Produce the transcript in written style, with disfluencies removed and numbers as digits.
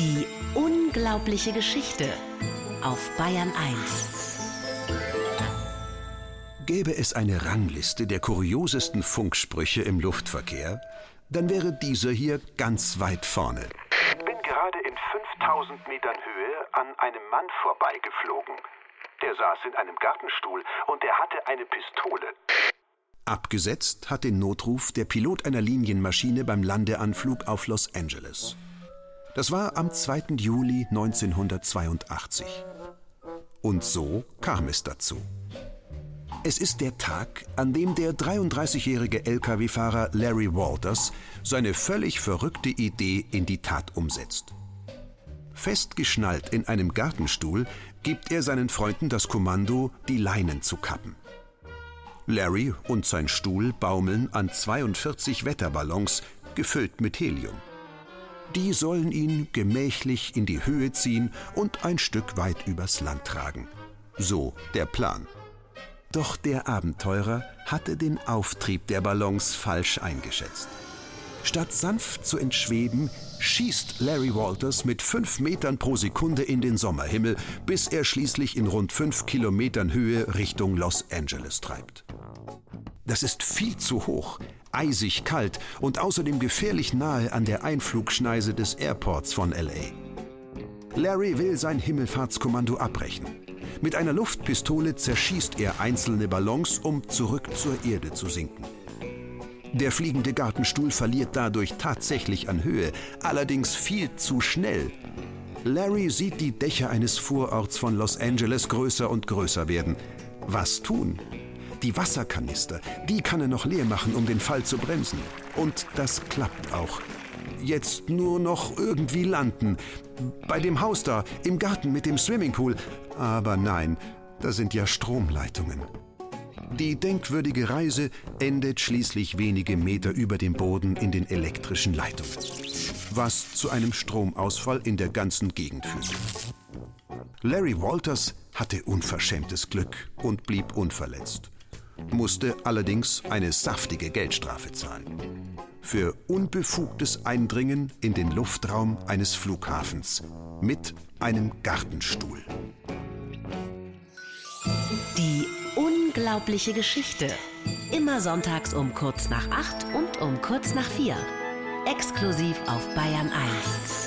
Die unglaubliche Geschichte auf Bayern 1. Gäbe es eine Rangliste der kuriosesten Funksprüche im Luftverkehr, dann wäre dieser hier ganz weit vorne. Ich bin gerade in 5000 Metern Höhe an einem Mann vorbeigeflogen. Der saß in einem Gartenstuhl und er hatte eine Pistole. Abgesetzt hat den Notruf der Pilot einer Linienmaschine beim Landeanflug auf Los Angeles. Das war am 2. Juli 1982. Und so kam es dazu. Es ist der Tag, an dem der 33-jährige Lkw-Fahrer Larry Walters seine völlig verrückte Idee in die Tat umsetzt. Festgeschnallt in einem Gartenstuhl gibt er seinen Freunden das Kommando, die Leinen zu kappen. Larry und sein Stuhl baumeln an 42 Wetterballons, gefüllt mit Helium. Die sollen ihn gemächlich in die Höhe ziehen und ein Stück weit übers Land tragen. So der Plan. Doch der Abenteurer hatte den Auftrieb der Ballons falsch eingeschätzt. Statt sanft zu entschweben, schießt Larry Walters mit 5 Metern pro Sekunde in den Sommerhimmel, bis er schließlich in rund 5 Kilometern Höhe Richtung Los Angeles treibt. Das ist viel zu hoch, eisig kalt und außerdem gefährlich nahe an der Einflugschneise des Airports von L.A. Larry will sein Himmelfahrtskommando abbrechen. Mit einer Luftpistole zerschießt er einzelne Ballons, um zurück zur Erde zu sinken. Der fliegende Gartenstuhl verliert dadurch tatsächlich an Höhe, allerdings viel zu schnell. Larry sieht die Dächer eines Vororts von Los Angeles größer und größer werden. Was tun? Die Wasserkanister, die kann er noch leer machen, um den Fall zu bremsen. Und das klappt auch. Jetzt nur noch irgendwie landen. Bei dem Haus da, im Garten mit dem Swimmingpool. Aber nein, da sind ja Stromleitungen. Die denkwürdige Reise endet schließlich wenige Meter über dem Boden in den elektrischen Leitungen, was zu einem Stromausfall in der ganzen Gegend führte. Larry Walters hatte unverschämtes Glück und blieb unverletzt, musste allerdings eine saftige Geldstrafe zahlen. Für unbefugtes Eindringen in den Luftraum eines Flughafens mit einem Gartenstuhl. Die unglaubliche Geschichte. Immer sonntags um kurz nach 8 und um kurz nach 4. Exklusiv auf Bayern 1.